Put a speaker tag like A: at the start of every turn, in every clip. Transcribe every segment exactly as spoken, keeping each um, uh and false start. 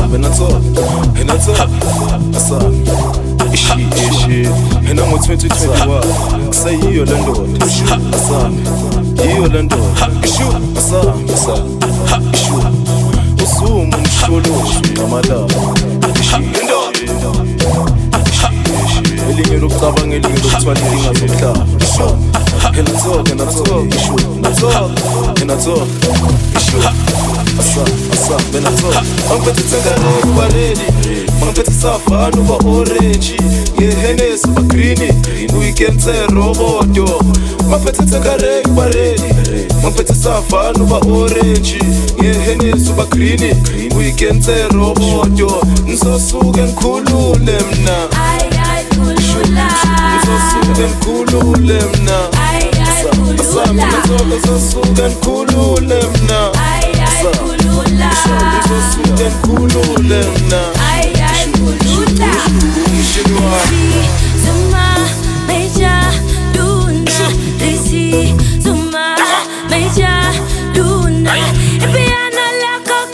A: Hena talk, hena talk, asa. Ishi, ishi, hena ngo twenty twenty-one. Say you Orlando, asa. You Orlando, ishu, asa, asa, ishu. Usumu msholo, namada. Ishi, ishi, ishi. Elinye lokucabanga, elinye lokuthwala inkinga zomhlaba. Ishu, hena talk, hena talk, ishu, hena talk, hena talk, ishu. Asa, asa, bena talk. Mangiphethe tsengane kuba ready. Mangiphethe safa nuba orange. Ngehenes uba green. Weekend se roboto. Mangiphethe tsengane kuba ready. Mangiphethe safa nuba orange. Ngehenes uba green. Weekend se roboto. Ngizosuke ngikhulule mina.
B: Ay ay khulula.
A: Ngizosuke ngikhulule mina.
B: Ay ay khulula.
A: Asa, mina ngizosuke ngikhulule mina.
B: Ay ay khulula.
A: Ngizosuke ngikhulule mina.
B: Ay ay khulula.
A: Umshiniwa
B: Zuma meja luna Risi Zuma meja luna Epiano la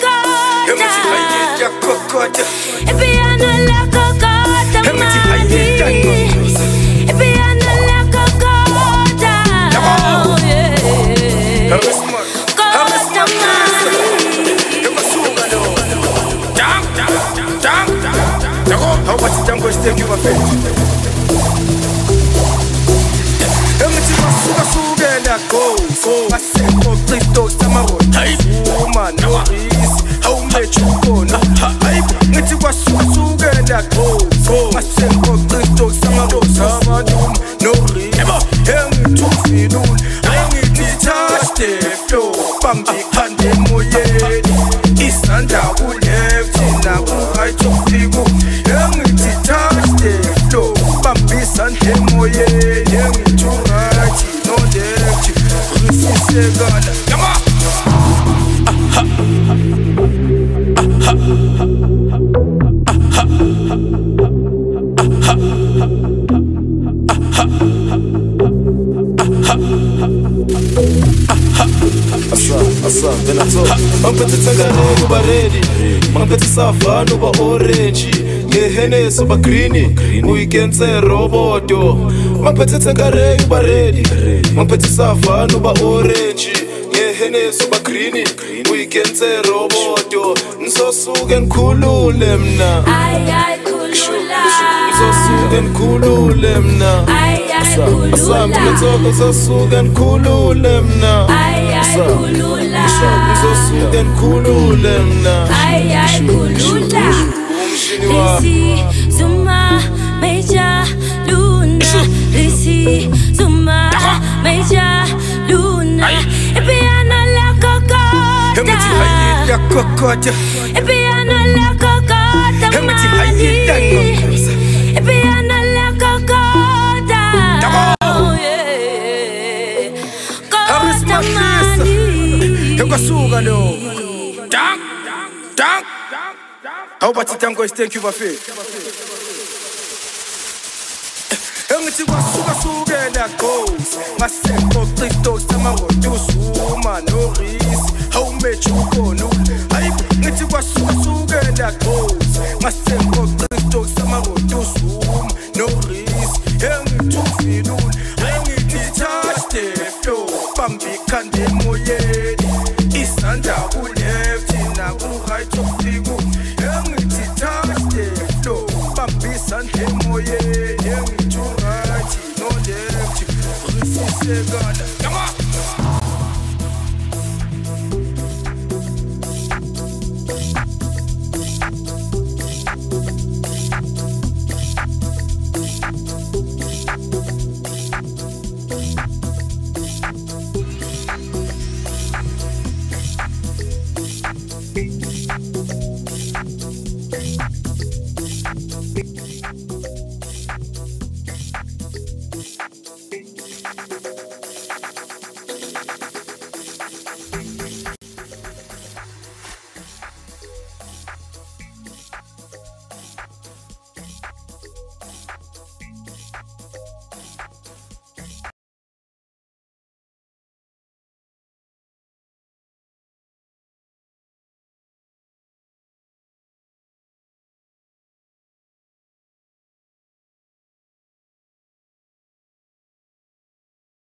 B: kokota Epiano la kokota mami Epiano la kokota Oh yeah Kokota mami
C: How about you tango step you buffet? Emiti masuka sugela go go. Maseko Cristo samaro. Hey, woman no is. How much you go no? Hey, emiti masuka sugela go go. Maseko Cristo samaro. Samaro no is. Em tu filun. Emiti touch the flow. Bambi kande moye. Isanda uleft na kuhai tufigu. Emiti touch the flow. Bambi sante moye. Emiti turachi no deft. Rifise gada. Come on.
A: asa, asa, bena talk. Mangiphethe tsengane kuba ready. Mangiphethe safa nuba orange. Ngehenes uba green. Weekend se roboto. Mangiphethe tsengane kuba ready. Mangiphethe safa nuba orange. Ngehenes uba green. Weekend se roboto. Ngizosuke ngikhulule mina.
B: Ay ay khulula.
A: Ngizosuke ngikhulule mina.
B: Ay ay khulula.
A: Asa, mina talk, ngizosuke ngikhulule mina.
B: Ay ay khulula.
A: Ngizosuke ngikhulule mina.
B: Ay ay khulula.
A: Umshiniwa
B: Risi Zuma meja luna Risi Zuma meja luna Epiano la
C: Emiti hayi ya
B: kokota
C: kokota.
B: Epiano la kokota
C: Emiti hayi tango.
B: Epiano la kokota Oh yeah Kokota mani
C: Ekasuka lo. Dang dang. How about you tango thank you buffet? Emiti wasuka sugela go. Maseko Cristo samaro. Yusuma no is. How much you go no? Hey, emiti wasuka sugela go. Maseko Cristo samaro. Yusuma no is. Emiti filun. Emiti touch the flow. Bambi kande moye. Isanda uleft na kuhai tufigu. Emiti touch the flow. Bambi sante moye. Emiti turachi no deft. Rifise gada. Come on.